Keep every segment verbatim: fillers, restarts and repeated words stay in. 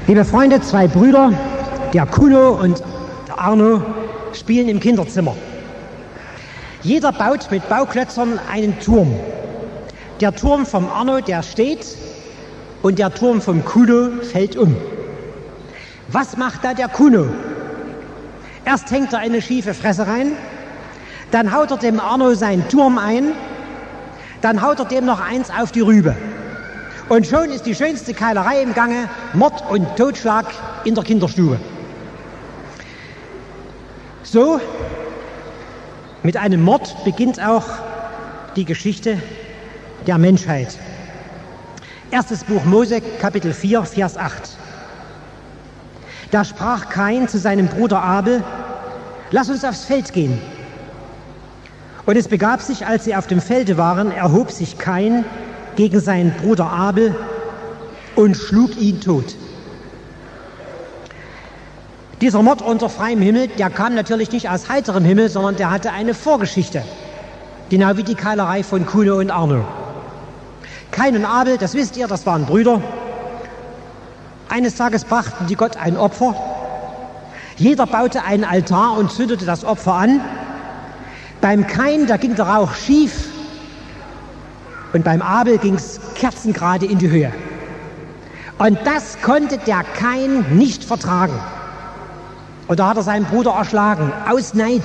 Liebe Freunde, zwei Brüder, der Kuno und der Arno, spielen im Kinderzimmer. Jeder baut mit Bauklötzern einen Turm. Der Turm vom Arno, der steht, und der Turm vom Kuno fällt um. Was macht da der Kuno? Erst hängt er eine schiefe Fresse rein, dann haut er dem Arno seinen Turm ein, dann haut er dem noch eins auf die Rübe. Und schon ist die schönste Keilerei im Gange, Mord und Totschlag in der Kinderstube. So, mit einem Mord beginnt auch die Geschichte der Menschheit. Erstes Buch Mose, Kapitel vier, Vers acht. Da sprach Kain zu seinem Bruder Abel: Lass uns aufs Feld gehen. Und es begab sich, als sie auf dem Felde waren, erhob sich Kain gegen seinen Bruder Abel und schlug ihn tot. Dieser Mord unter freiem Himmel, der kam natürlich nicht aus heiterem Himmel, sondern der hatte eine Vorgeschichte. Genau wie die Keilerei von Kuno und Arno. Kain und Abel, das wisst ihr, das waren Brüder. Eines Tages brachten die Gott ein Opfer. Jeder baute einen Altar und zündete das Opfer an. Beim Kain, da ging der Rauch schief. Und beim Abel ging es kerzengerade in die Höhe. Und das konnte der Kain nicht vertragen. Und da hat er seinen Bruder erschlagen, aus Neid.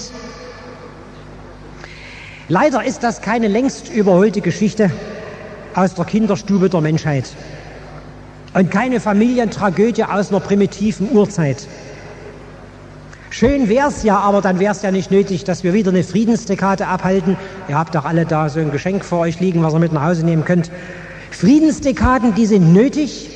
Leider ist das keine längst überholte Geschichte aus der Kinderstube der Menschheit. Und keine Familientragödie aus einer primitiven Urzeit. Schön wär's ja, aber dann wär's ja nicht nötig, dass wir wieder eine Friedensdekade abhalten. Ihr habt doch alle da so ein Geschenk vor euch liegen, was ihr mit nach Hause nehmen könnt. Friedensdekaden, die sind nötig,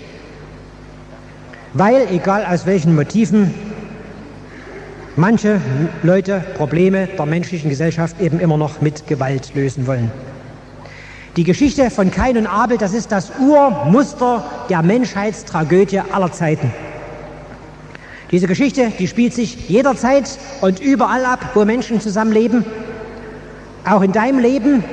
weil, egal aus welchen Motiven, manche Leute Probleme der menschlichen Gesellschaft eben immer noch mit Gewalt lösen wollen. Die Geschichte von Kain und Abel, das ist das Urmuster der Menschheitstragödie aller Zeiten. Diese Geschichte, die spielt sich jederzeit und überall ab, wo Menschen zusammenleben. Auch in deinem Leben.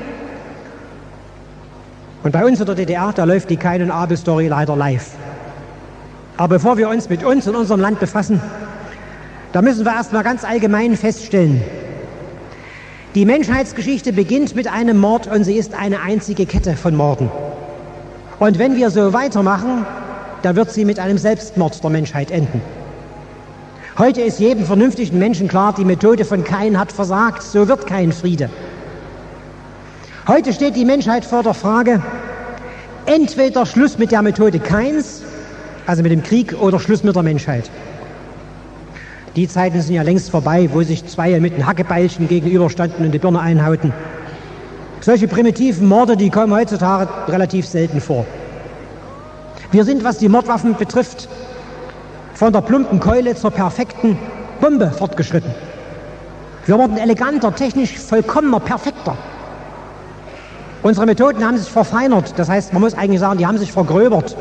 Und bei uns in der D D R, da läuft die Kain und Abel Story leider live. Aber bevor wir uns mit uns und unserem Land befassen, da müssen wir erstmal ganz allgemein feststellen: Die Menschheitsgeschichte beginnt mit einem Mord und sie ist eine einzige Kette von Morden. Und wenn wir so weitermachen, dann wird sie mit einem Selbstmord der Menschheit enden. Heute ist jedem vernünftigen Menschen klar, die Methode von Kain hat versagt, so wird kein Friede. Heute steht die Menschheit vor der Frage, entweder Schluss mit der Methode Kains, also mit dem Krieg, oder Schluss mit der Menschheit. Die Zeiten sind ja längst vorbei, wo sich zwei mit einem Hackebeilchen gegenüberstanden und die Birne einhauten. Solche primitiven Morde, die kommen heutzutage relativ selten vor. Wir sind, was die Mordwaffen betrifft, von der plumpen Keule zur perfekten Bombe fortgeschritten. Wir wurden eleganter, technisch vollkommener, perfekter. Unsere Methoden haben sich verfeinert, das heißt, man muss eigentlich sagen, die haben sich vergröbert.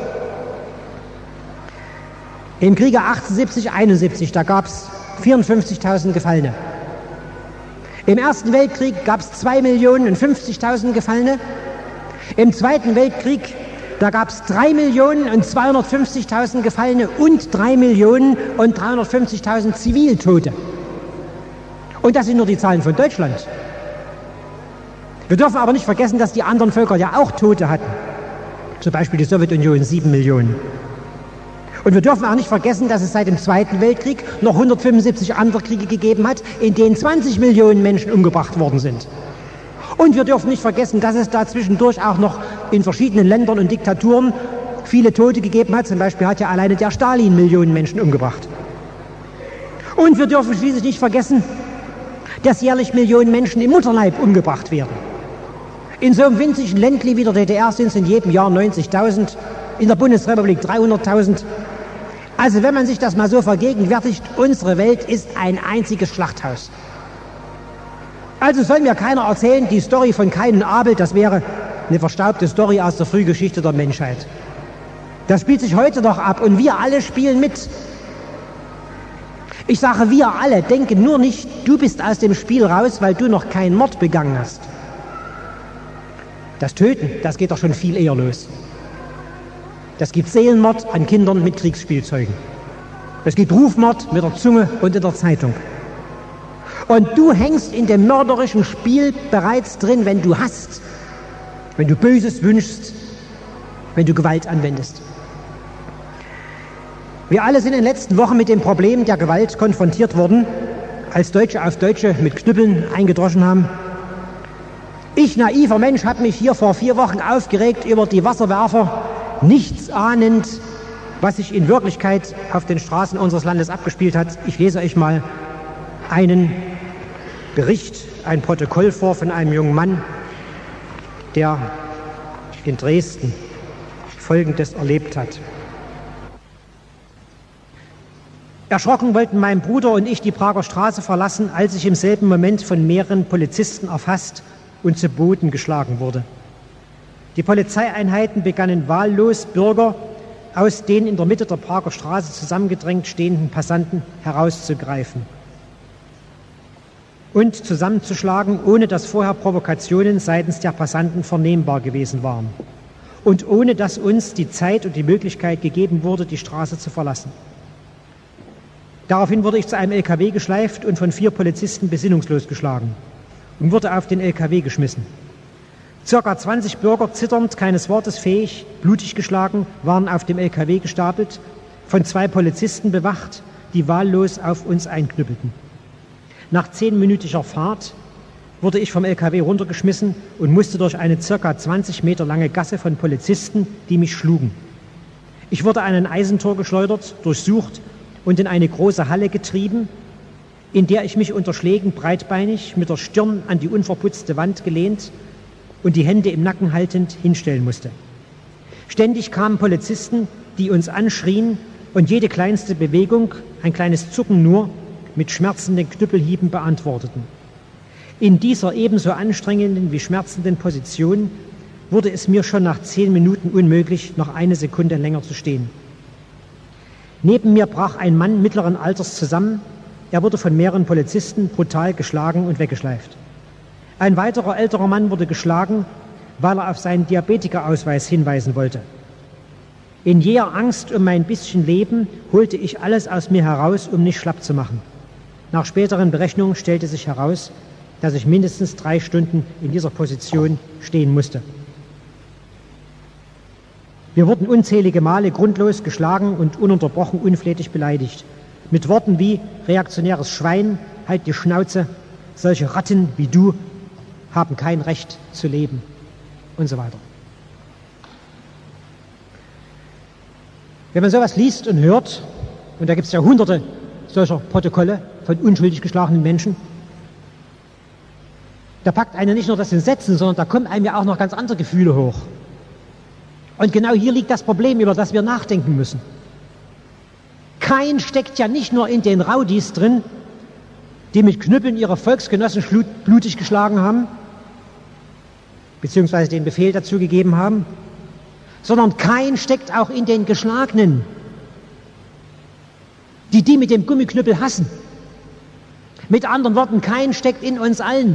Im Kriege achtzehnhundertsiebzig einundsiebzig, da gab es vierundfünfzigtausend Gefallene. Im Ersten Weltkrieg gab es zwei Millionen fünfzigtausend Gefallene. Im Zweiten Weltkrieg, da gab es drei Millionen zweihundertfünfzigtausend Gefallene und drei Millionen dreihundertfünfzigtausend Ziviltote. Und das sind nur die Zahlen von Deutschland. Wir dürfen aber nicht vergessen, dass die anderen Völker ja auch Tote hatten. Zum Beispiel die Sowjetunion, sieben Millionen. Und wir dürfen auch nicht vergessen, dass es seit dem Zweiten Weltkrieg noch hundertfünfundsiebzig andere Kriege gegeben hat, in denen zwanzig Millionen Menschen umgebracht worden sind. Und wir dürfen nicht vergessen, dass es da zwischendurch auch noch in verschiedenen Ländern und Diktaturen viele Tote gegeben hat. Zum Beispiel hat ja alleine der Stalin Millionen Menschen umgebracht. Und wir dürfen schließlich nicht vergessen, dass jährlich Millionen Menschen im Mutterleib umgebracht werden. In so einem winzigen Ländli wie der D D R sind es in jedem Jahr neunzigtausend, in der Bundesrepublik dreihunderttausend. Also wenn man sich das mal so vergegenwärtigt, unsere Welt ist ein einziges Schlachthaus. Also soll mir keiner erzählen, die Story von Kain und Abel, das wäre eine verstaubte Story aus der Frühgeschichte der Menschheit. Das spielt sich heute noch ab und wir alle spielen mit. Ich sage wir alle, denke nur nicht, du bist aus dem Spiel raus, weil du noch keinen Mord begangen hast. Das Töten, das geht doch schon viel eher los. Das gibt Seelenmord an Kindern mit Kriegsspielzeugen. Es gibt Rufmord mit der Zunge und in der Zeitung. Und du hängst in dem mörderischen Spiel bereits drin, wenn du hasst, wenn du Böses wünschst, wenn du Gewalt anwendest. Wir alle sind in den letzten Wochen mit dem Problem der Gewalt konfrontiert worden, als Deutsche auf Deutsche mit Knüppeln eingedroschen haben. Ich, naiver Mensch, habe mich hier vor vier Wochen aufgeregt über die Wasserwerfer, nichts ahnend, was sich in Wirklichkeit auf den Straßen unseres Landes abgespielt hat. Ich lese euch mal einen Bericht, ein Protokoll vor von einem jungen Mann, der in Dresden Folgendes erlebt hat. Erschrocken wollten mein Bruder und ich die Prager Straße verlassen, als ich im selben Moment von mehreren Polizisten erfasst und zu Boden geschlagen wurde. Die Polizeieinheiten begannen wahllos, Bürger aus den in der Mitte der Prager Straße zusammengedrängt stehenden Passanten herauszugreifen und zusammenzuschlagen, ohne dass vorher Provokationen seitens der Passanten vernehmbar gewesen waren und ohne dass uns die Zeit und die Möglichkeit gegeben wurde, die Straße zu verlassen. Daraufhin wurde ich zu einem L K W geschleift und von vier Polizisten besinnungslos geschlagen und wurde auf den L K W geschmissen. Circa zwanzig Bürger, zitternd, keines Wortes fähig, blutig geschlagen, waren auf dem L K W gestapelt, von zwei Polizisten bewacht, die wahllos auf uns einknüppelten. Nach zehnminütiger Fahrt wurde ich vom L K W runtergeschmissen und musste durch eine circa zwanzig Meter lange Gasse von Polizisten, die mich schlugen. Ich wurde an ein Eisentor geschleudert, durchsucht und in eine große Halle getrieben, in der ich mich unter Schlägen breitbeinig mit der Stirn an die unverputzte Wand gelehnt und die Hände im Nacken haltend hinstellen musste. Ständig kamen Polizisten, die uns anschrien und jede kleinste Bewegung, ein kleines Zucken nur, mit schmerzenden Knüppelhieben beantworteten. In dieser ebenso anstrengenden wie schmerzenden Position wurde es mir schon nach zehn Minuten unmöglich, noch eine Sekunde länger zu stehen. Neben mir brach ein Mann mittleren Alters zusammen. Er wurde von mehreren Polizisten brutal geschlagen und weggeschleift. Ein weiterer älterer Mann wurde geschlagen, weil er auf seinen Diabetikerausweis hinweisen wollte. In jäher Angst um mein bisschen Leben holte ich alles aus mir heraus, um nicht schlapp zu machen. Nach späteren Berechnungen stellte sich heraus, dass ich mindestens drei Stunden in dieser Position stehen musste. Wir wurden unzählige Male grundlos geschlagen und ununterbrochen unflätig beleidigt. Mit Worten wie reaktionäres Schwein, halt die Schnauze, solche Ratten wie du haben kein Recht zu leben und so weiter. Wenn man sowas liest und hört, und da gibt es ja hunderte solcher Protokolle von unschuldig geschlagenen Menschen, da packt einer nicht nur das in Sätzen, sondern da kommen einem ja auch noch ganz andere Gefühle hoch. Und genau hier liegt das Problem, über das wir nachdenken müssen. Kain steckt ja nicht nur in den Raudis drin, die mit Knüppeln ihre Volksgenossen blutig geschlagen haben, beziehungsweise den Befehl dazu gegeben haben, sondern Kain steckt auch in den Geschlagenen, die die mit dem Gummiknüppel hassen. Mit anderen Worten, Kain steckt in uns allen.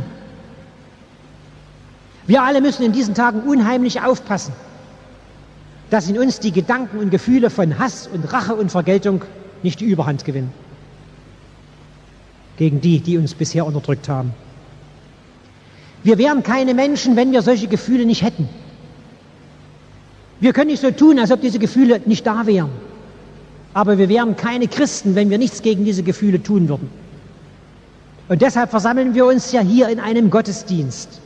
Wir alle müssen in diesen Tagen unheimlich aufpassen, dass in uns die Gedanken und Gefühle von Hass und Rache und Vergeltung nicht die Überhand gewinnen gegen die, die uns bisher unterdrückt haben. Wir wären keine Menschen, wenn wir solche Gefühle nicht hätten. Wir können nicht so tun, als ob diese Gefühle nicht da wären. Aber wir wären keine Christen, wenn wir nichts gegen diese Gefühle tun würden. Und deshalb versammeln wir uns ja hier in einem Gottesdienst,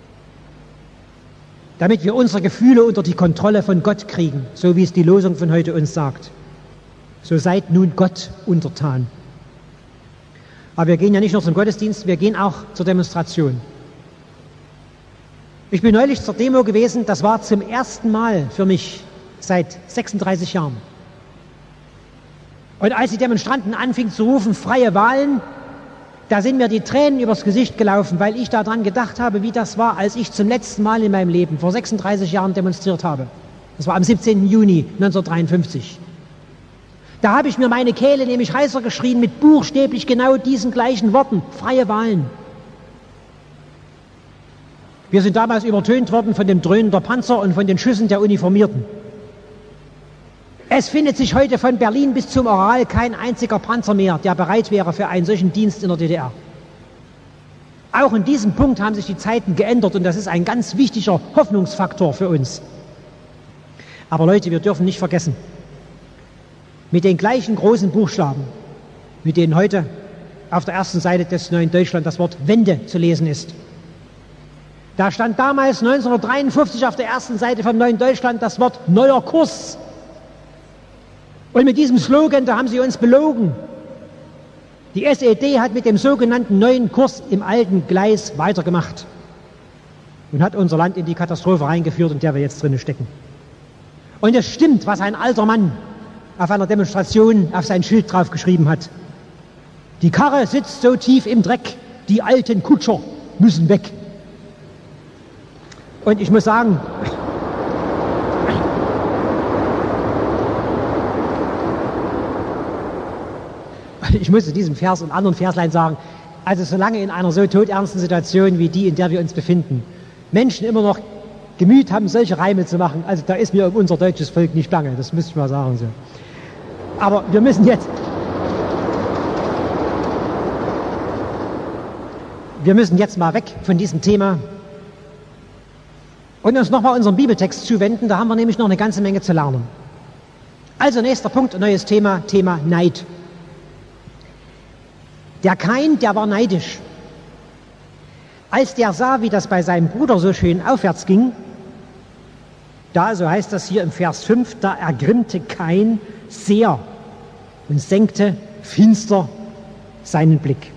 damit wir unsere Gefühle unter die Kontrolle von Gott kriegen, so wie es die Losung von heute uns sagt. So seid nun Gott untertan. Aber wir gehen ja nicht nur zum Gottesdienst, wir gehen auch zur Demonstration. Ich bin neulich zur Demo gewesen, das war zum ersten Mal für mich seit sechsunddreißig Jahren. Und als die Demonstranten anfingen zu rufen, freie Wahlen, da sind mir die Tränen übers Gesicht gelaufen, weil ich daran gedacht habe, wie das war, als ich zum letzten Mal in meinem Leben vor sechsunddreißig Jahren demonstriert habe. Das war am siebzehnten Juni neunzehnhundertdreiundfünfzig. Da habe ich mir meine Kehle nämlich heißer geschrien mit buchstäblich genau diesen gleichen Worten, freie Wahlen. Wir sind damals übertönt worden von dem Dröhnen der Panzer und von den Schüssen der Uniformierten. Es findet sich heute von Berlin bis zum Ural kein einziger Panzer mehr, der bereit wäre für einen solchen Dienst in der D D R. Auch in diesem Punkt haben sich die Zeiten geändert und das ist ein ganz wichtiger Hoffnungsfaktor für uns. Aber Leute, wir dürfen nicht vergessen, mit den gleichen großen Buchstaben, mit denen heute auf der ersten Seite des Neuen Deutschland das Wort Wende zu lesen ist. Da stand damals neunzehnhundertdreiundfünfzig auf der ersten Seite vom Neuen Deutschland das Wort neuer Kurs. Und mit diesem Slogan, da haben sie uns belogen. Die S E D hat mit dem sogenannten neuen Kurs im alten Gleis weitergemacht und hat unser Land in die Katastrophe reingeführt, in der wir jetzt drinnen stecken. Und es stimmt, was ein alter Mann auf einer Demonstration auf sein Schild draufgeschrieben hat. Die Karre sitzt so tief im Dreck, die alten Kutscher müssen weg. Und ich muss sagen, ich muss in diesem Vers und anderen Verslein sagen, also solange in einer so todernsten Situation wie die, in der wir uns befinden, Menschen immer noch Gemüt haben, solche Reime zu machen, also da ist mir um unser deutsches Volk nicht bange, das müsste ich mal sagen. So. Aber wir müssen jetzt, wir müssen jetzt mal weg von diesem Thema und uns nochmal unserem Bibeltext zuwenden, da haben wir nämlich noch eine ganze Menge zu lernen. Also nächster Punkt, neues Thema, Thema Neid. Der Kain, der war neidisch. Als der sah, wie das bei seinem Bruder so schön aufwärts ging, da, so heißt das hier im Vers fünf, da ergrimmte Kain sehr und senkte finster seinen Blick.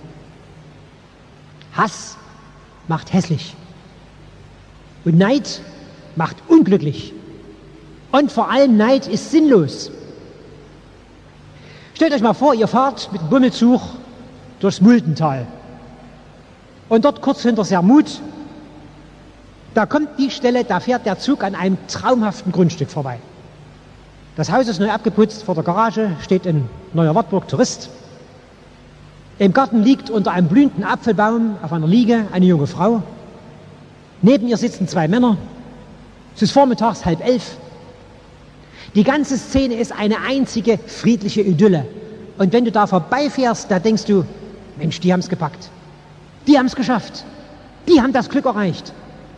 Hass macht hässlich und Neid macht unglücklich und vor allem Neid ist sinnlos. Stellt euch mal vor, ihr fahrt mit dem Bummelzug durchs Muldental. Und dort kurz hinter Sermut, da kommt die Stelle, da fährt der Zug an einem traumhaften Grundstück vorbei. Das Haus ist neu abgeputzt, vor der Garage steht ein neuer Wartburg Tourist. Im Garten liegt unter einem blühenden Apfelbaum auf einer Liege eine junge Frau. Neben ihr sitzen zwei Männer. Es ist vormittags halb elf. Die ganze Szene ist eine einzige friedliche Idylle. Und wenn du da vorbeifährst, da denkst du, Mensch, die haben es gepackt. Die haben es geschafft. Die haben das Glück erreicht.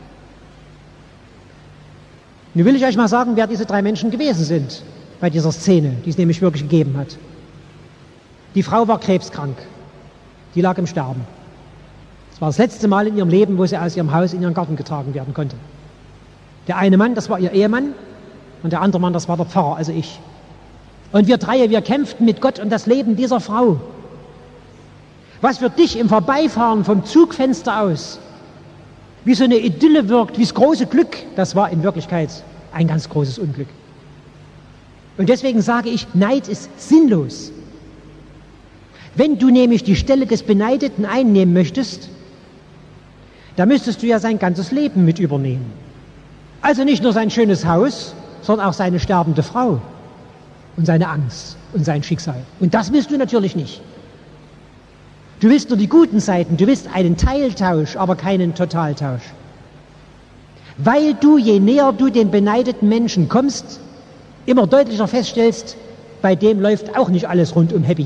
Nun will ich euch mal sagen, wer diese drei Menschen gewesen sind bei dieser Szene, die es nämlich wirklich gegeben hat. Die Frau war krebskrank. Die lag im Sterben. Es war das letzte Mal in ihrem Leben, wo sie aus ihrem Haus in ihren Garten getragen werden konnte. Der eine Mann, das war ihr Ehemann, und der andere Mann, das war der Pfarrer, also ich. Und wir drei, wir kämpften mit Gott um das Leben dieser Frau. Was für dich im Vorbeifahren vom Zugfenster aus wie so eine Idylle wirkt, wie das große Glück, das war in Wirklichkeit ein ganz großes Unglück. Und deswegen sage ich, Neid ist sinnlos. Wenn du nämlich die Stelle des Beneideten einnehmen möchtest, dann müsstest du ja sein ganzes Leben mit übernehmen. Also nicht nur sein schönes Haus, sondern auch seine sterbende Frau und seine Angst und sein Schicksal. Und das willst du natürlich nicht. Du willst nur die guten Seiten, du willst einen Teiltausch, aber keinen Totaltausch. Weil du, je näher du den beneideten Menschen kommst, immer deutlicher feststellst, bei dem läuft auch nicht alles rundum happy.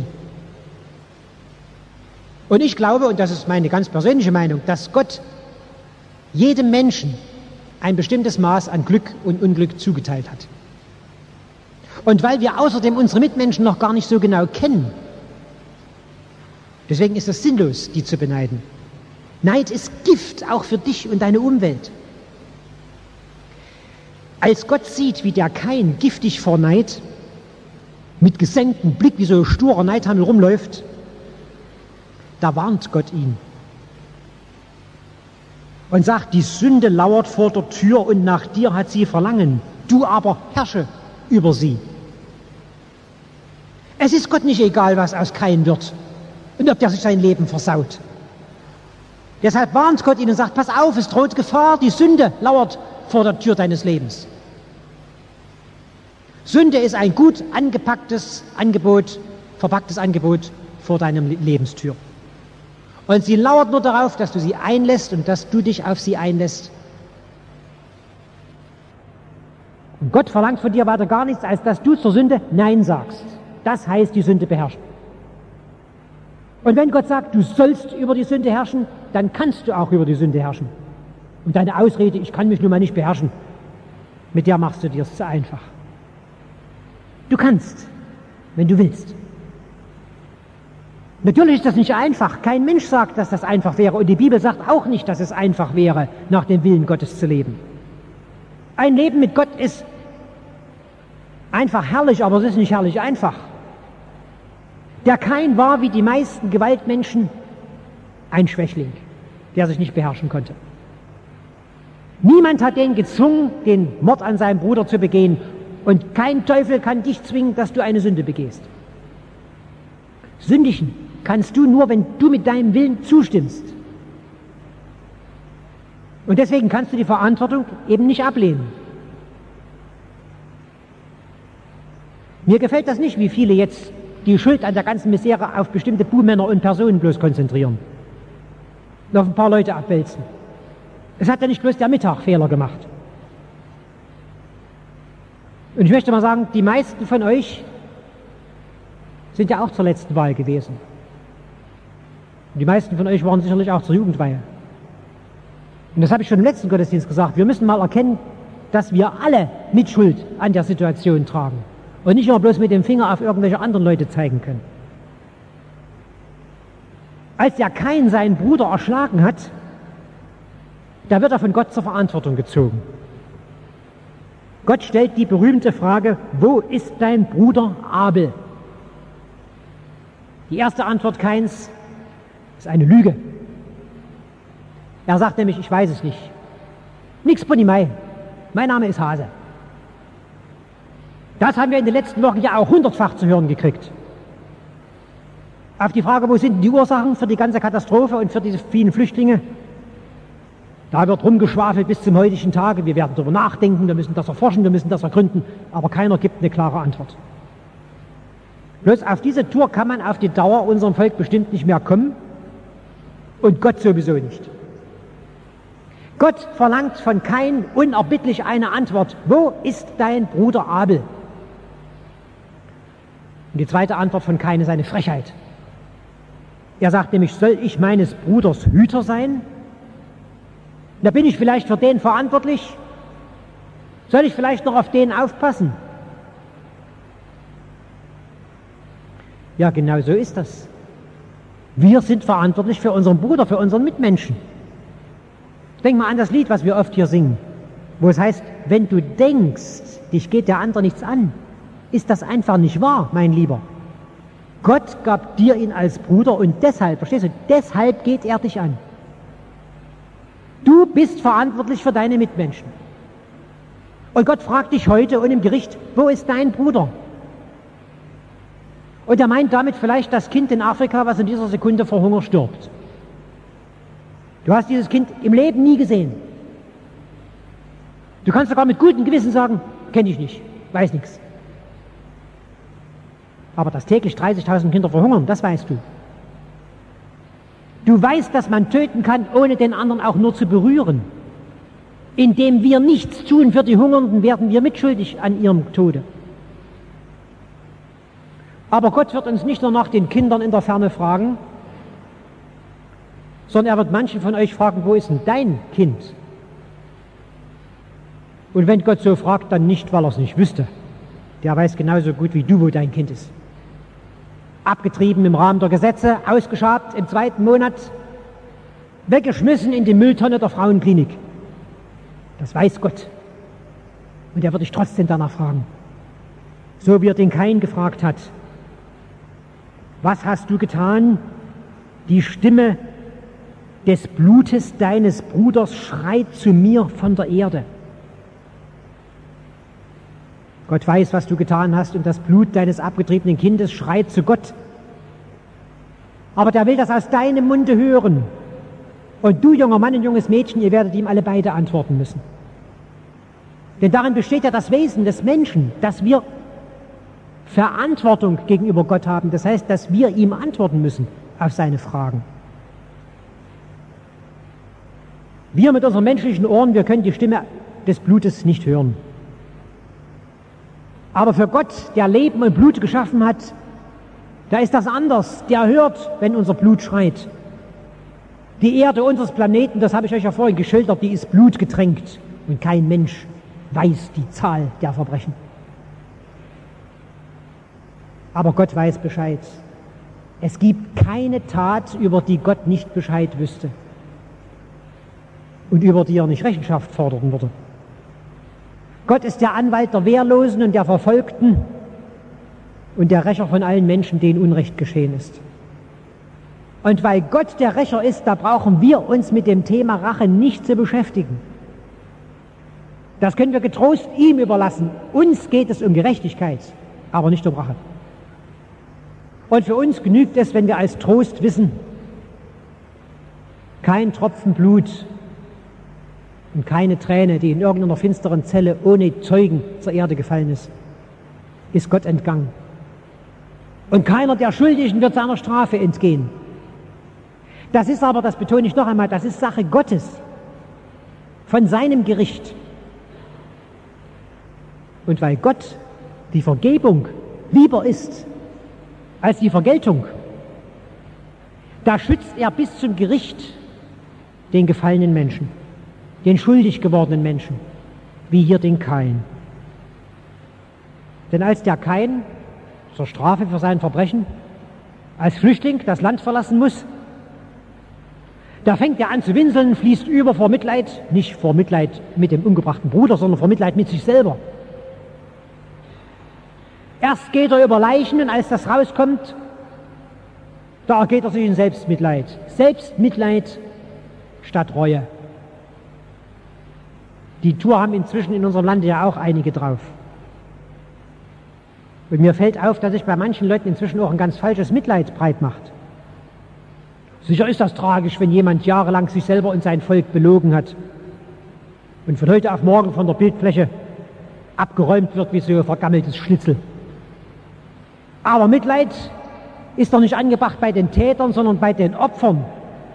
Und ich glaube, und das ist meine ganz persönliche Meinung, dass Gott jedem Menschen ein bestimmtes Maß an Glück und Unglück zugeteilt hat. Und weil wir außerdem unsere Mitmenschen noch gar nicht so genau kennen, deswegen ist es sinnlos, die zu beneiden. Neid ist Gift, auch für dich und deine Umwelt. Als Gott sieht, wie der Kain giftig vor Neid, mit gesenktem Blick, wie so ein sturer Neidhammel rumläuft, da warnt Gott ihn und sagt, die Sünde lauert vor der Tür und nach dir hat sie Verlangen, du aber herrsche über sie. Es ist Gott nicht egal, was aus Kain wird und ob der sich sein Leben versaut. Deshalb warnt Gott ihn und sagt, pass auf, es droht Gefahr, die Sünde lauert vor der Tür deines Lebens. Sünde ist ein gut angepacktes Angebot, verpacktes Angebot vor deinem Lebenstür. Und sie lauert nur darauf, dass du sie einlässt und dass du dich auf sie einlässt. Und Gott verlangt von dir weiter gar nichts, als dass du zur Sünde Nein sagst. Das heißt, die Sünde beherrschen. Und wenn Gott sagt, du sollst über die Sünde herrschen, dann kannst du auch über die Sünde herrschen. Und deine Ausrede, ich kann mich nun mal nicht beherrschen, mit der machst du dir es zu einfach. Du kannst, wenn du willst. Natürlich ist das nicht einfach. Kein Mensch sagt, dass das einfach wäre. Und die Bibel sagt auch nicht, dass es einfach wäre, nach dem Willen Gottes zu leben. Ein Leben mit Gott ist einfach herrlich, aber es ist nicht herrlich einfach. Der Kain war wie die meisten Gewaltmenschen ein Schwächling, der sich nicht beherrschen konnte. Niemand hat den gezwungen, den Mord an seinem Bruder zu begehen. Und kein Teufel kann dich zwingen, dass du eine Sünde begehst. Sündigen kannst du nur, wenn du mit deinem Willen zustimmst. Und deswegen kannst du die Verantwortung eben nicht ablehnen. Mir gefällt das nicht, wie viele jetzt die Schuld an der ganzen Misere auf bestimmte Buhmänner und Personen bloß konzentrieren. Und auf ein paar Leute abwälzen. Es hat ja nicht bloß der Mittag Fehler gemacht. Und ich möchte mal sagen, die meisten von euch sind ja auch zur letzten Wahl gewesen. Und die meisten von euch waren sicherlich auch zur Jugendweihe. Und das habe ich schon im letzten Gottesdienst gesagt. Wir müssen mal erkennen, dass wir alle Mitschuld an der Situation tragen. Und nicht immer bloß mit dem Finger auf irgendwelche anderen Leute zeigen können. Als der Kain seinen Bruder erschlagen hat, da wird er von Gott zur Verantwortung gezogen. Gott stellt die berühmte Frage, wo ist dein Bruder Abel? Die erste Antwort Kains ist eine Lüge. Er sagt nämlich, ich weiß es nicht. Nix Bonimei, mein Name ist Hase. Das haben wir in den letzten Wochen ja auch hundertfach zu hören gekriegt. Auf die Frage, wo sind die Ursachen für die ganze Katastrophe und für diese vielen Flüchtlinge? Da wird rumgeschwafelt bis zum heutigen Tage. Wir werden darüber nachdenken, wir müssen das erforschen, wir müssen das ergründen, aber keiner gibt eine klare Antwort. Bloß auf diese Tour kann man auf die Dauer unserem Volk bestimmt nicht mehr kommen und Gott sowieso nicht. Gott verlangt von Kain unerbittlich eine Antwort. Wo ist dein Bruder Abel? Und die zweite Antwort von Kain ist eine Frechheit. Er sagt nämlich, soll ich meines Bruders Hüter sein? Da bin ich vielleicht für den verantwortlich? Soll ich vielleicht noch auf den aufpassen? Ja, genau so ist das. Wir sind verantwortlich für unseren Bruder, für unseren Mitmenschen. Denk mal an das Lied, was wir oft hier singen, wo es heißt, wenn du denkst, dich geht der andere nichts an, ist das einfach nicht wahr, mein Lieber. Gott gab dir ihn als Bruder und deshalb, verstehst du, deshalb geht er dich an. Du bist verantwortlich für deine Mitmenschen. Und Gott fragt dich heute und im Gericht, wo ist dein Bruder? Und er meint damit vielleicht das Kind in Afrika, was in dieser Sekunde vor Hunger stirbt. Du hast dieses Kind im Leben nie gesehen. Du kannst sogar mit gutem Gewissen sagen, kenne ich nicht, weiß nichts. Aber dass täglich dreißigtausend Kinder verhungern, das weißt du. Du weißt, dass man töten kann, ohne den anderen auch nur zu berühren. Indem wir nichts tun für die Hungernden, werden wir mitschuldig an ihrem Tode. Aber Gott wird uns nicht nur nach den Kindern in der Ferne fragen, sondern er wird manchen von euch fragen, wo ist denn dein Kind? Und wenn Gott so fragt, dann nicht, weil er es nicht wüsste. Der weiß genauso gut wie du, wo dein Kind ist. Abgetrieben im Rahmen der Gesetze, ausgeschabt im zweiten Monat, weggeschmissen in die Mülltonne der Frauenklinik. Das weiß Gott. Und er wird dich trotzdem danach fragen. So wie er den Kain gefragt hat. Was hast du getan? Die Stimme des Blutes deines Bruders schreit zu mir von der Erde. Gott weiß, was du getan hast, und das Blut deines abgetriebenen Kindes schreit zu Gott. Aber der will das aus deinem Munde hören. Und du, junger Mann und junges Mädchen, ihr werdet ihm alle beide antworten müssen. Denn darin besteht ja das Wesen des Menschen, dass wir Verantwortung gegenüber Gott haben. Das heißt, dass wir ihm antworten müssen auf seine Fragen. Wir mit unseren menschlichen Ohren, wir können die Stimme des Blutes nicht hören. Aber für Gott, der Leben und Blut geschaffen hat, da ist das anders. Der hört, wenn unser Blut schreit. Die Erde unseres Planeten, das habe ich euch ja vorhin geschildert, die ist blutgetränkt. Und kein Mensch weiß die Zahl der Verbrechen. Aber Gott weiß Bescheid. Es gibt keine Tat, über die Gott nicht Bescheid wüsste und über die er nicht Rechenschaft fordern würde. Gott ist der Anwalt der Wehrlosen und der Verfolgten und der Rächer von allen Menschen, denen Unrecht geschehen ist. Und weil Gott der Rächer ist, da brauchen wir uns mit dem Thema Rache nicht zu beschäftigen. Das können wir getrost ihm überlassen. Uns geht es um Gerechtigkeit, aber nicht um Rache. Und für uns genügt es, wenn wir als Trost wissen, kein Tropfen Blut und keine Träne, die in irgendeiner finsteren Zelle ohne Zeugen zur Erde gefallen ist, ist Gott entgangen. Und keiner der Schuldigen wird seiner Strafe entgehen. Das ist aber, das betone ich noch einmal, das ist Sache Gottes, von seinem Gericht. Und weil Gott die Vergebung lieber ist als die Vergeltung, da schützt er bis zum Gericht den gefallenen Menschen, den schuldig gewordenen Menschen, wie hier den Kain. Denn als der Kain zur Strafe für sein Verbrechen als Flüchtling das Land verlassen muss, da fängt er an zu winseln, fließt über vor Mitleid, nicht vor Mitleid mit dem umgebrachten Bruder, sondern vor Mitleid mit sich selber. Erst geht er über Leichen und als das rauskommt, da ergeht er sich in Selbstmitleid. Selbstmitleid statt Reue. Die Tour haben inzwischen in unserem Lande ja auch einige drauf. Und mir fällt auf, dass sich bei manchen Leuten inzwischen auch ein ganz falsches Mitleid breit macht. Sicher ist das tragisch, wenn jemand jahrelang sich selber und sein Volk belogen hat und von heute auf morgen von der Bildfläche abgeräumt wird wie so ein vergammeltes Schnitzel. Aber Mitleid ist doch nicht angebracht bei den Tätern, sondern bei den Opfern.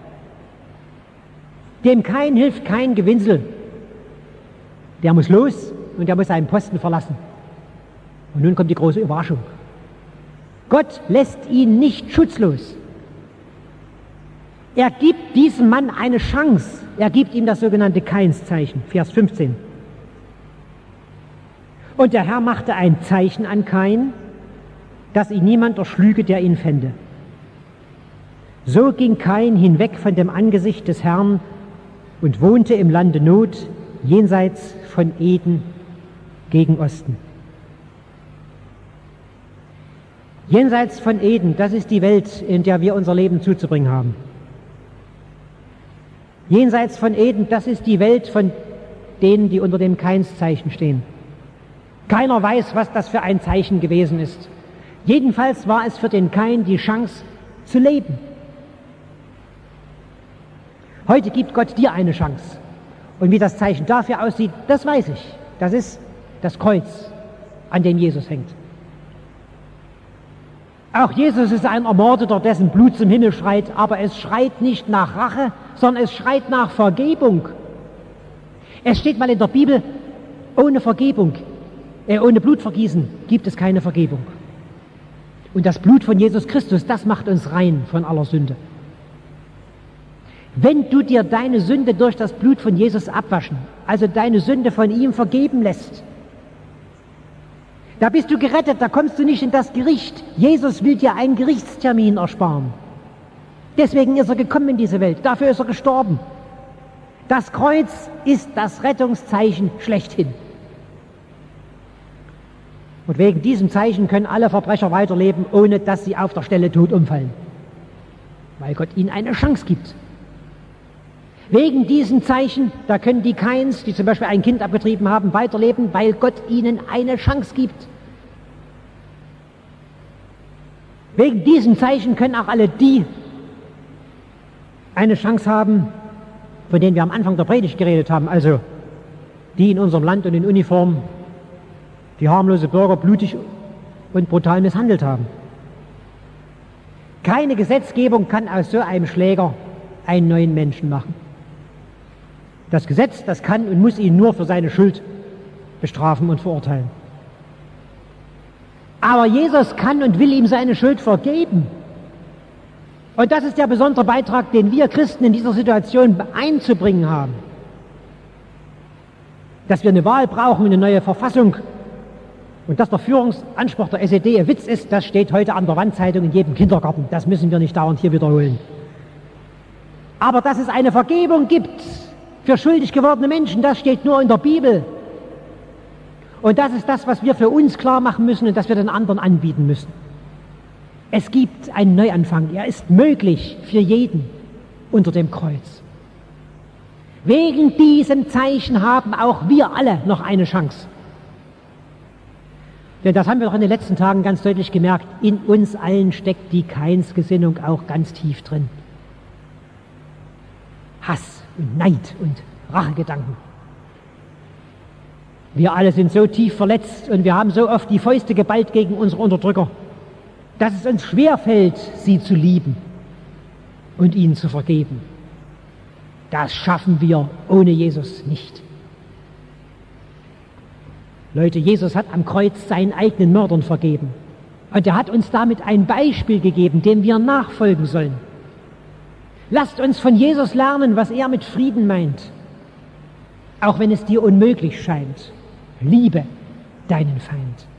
Dem Kain hilft kein Gewinsel. Der muss los und der muss seinen Posten verlassen. Und nun kommt die große Überraschung. Gott lässt ihn nicht schutzlos. Er gibt diesem Mann eine Chance. Er gibt ihm das sogenannte Kainszeichen, Vers fünfzehn. Und der Herr machte ein Zeichen an Kain, dass ihn niemand erschlüge, der ihn fände. So ging Kain hinweg von dem Angesicht des Herrn und wohnte im Lande Not, jenseits von Eden gegen Osten. Jenseits von Eden, das ist die Welt, in der wir unser Leben zuzubringen haben. Jenseits von Eden, das ist die Welt von denen, die unter dem Kainszeichen stehen. Keiner weiß, was das für ein Zeichen gewesen ist. Jedenfalls war es für den Kain die Chance zu leben. Heute gibt Gott dir eine Chance. Und wie das Zeichen dafür aussieht, das weiß ich. Das ist das Kreuz, an dem Jesus hängt. Auch Jesus ist ein Ermordeter, dessen Blut zum Himmel schreit, aber es schreit nicht nach Rache, sondern es schreit nach Vergebung. Es steht mal in der Bibel, ohne Vergebung, äh, ohne Blutvergießen gibt es keine Vergebung. Und das Blut von Jesus Christus, das macht uns rein von aller Sünde. Wenn du dir deine Sünde durch das Blut von Jesus abwaschen, also deine Sünde von ihm vergeben lässt, da bist du gerettet, da kommst du nicht in das Gericht. Jesus will dir einen Gerichtstermin ersparen. Deswegen ist er gekommen in diese Welt, dafür ist er gestorben. Das Kreuz ist das Rettungszeichen schlechthin. Und wegen diesem Zeichen können alle Verbrecher weiterleben, ohne dass sie auf der Stelle tot umfallen. Weil Gott ihnen eine Chance gibt. Wegen diesem Zeichen, da können die Kains, die zum Beispiel ein Kind abgetrieben haben, weiterleben, weil Gott ihnen eine Chance gibt. Wegen diesem Zeichen können auch alle die eine Chance haben, von denen wir am Anfang der Predigt geredet haben, also die in unserem Land und in Uniform die harmlose Bürger blutig und brutal misshandelt haben. Keine Gesetzgebung kann aus so einem Schläger einen neuen Menschen machen. Das Gesetz, das kann und muss ihn nur für seine Schuld bestrafen und verurteilen. Aber Jesus kann und will ihm seine Schuld vergeben. Und das ist der besondere Beitrag, den wir Christen in dieser Situation einzubringen haben. Dass wir eine Wahl brauchen, eine neue Verfassung und dass der Führungsanspruch der S E D ein Witz ist, das steht heute an der Wandzeitung in jedem Kindergarten. Das müssen wir nicht dauernd hier wiederholen. Aber dass es eine Vergebung gibt für schuldig gewordene Menschen, das steht nur in der Bibel. Und das ist das, was wir für uns klar machen müssen und das wir den anderen anbieten müssen. Es gibt einen Neuanfang. Er ist möglich für jeden unter dem Kreuz. Wegen diesem Zeichen haben auch wir alle noch eine Chance. Denn das haben wir doch in den letzten Tagen ganz deutlich gemerkt. In uns allen steckt die Kainsgesinnung auch ganz tief drin. Hass und Neid und Rachegedanken. Wir alle sind so tief verletzt und wir haben so oft die Fäuste geballt gegen unsere Unterdrücker, dass es uns schwerfällt, sie zu lieben und ihnen zu vergeben. Das schaffen wir ohne Jesus nicht. Leute, Jesus hat am Kreuz seinen eigenen Mördern vergeben. Und er hat uns damit ein Beispiel gegeben, dem wir nachfolgen sollen. Lasst uns von Jesus lernen, was er mit Frieden meint. Auch wenn es dir unmöglich scheint. Liebe deinen Feind.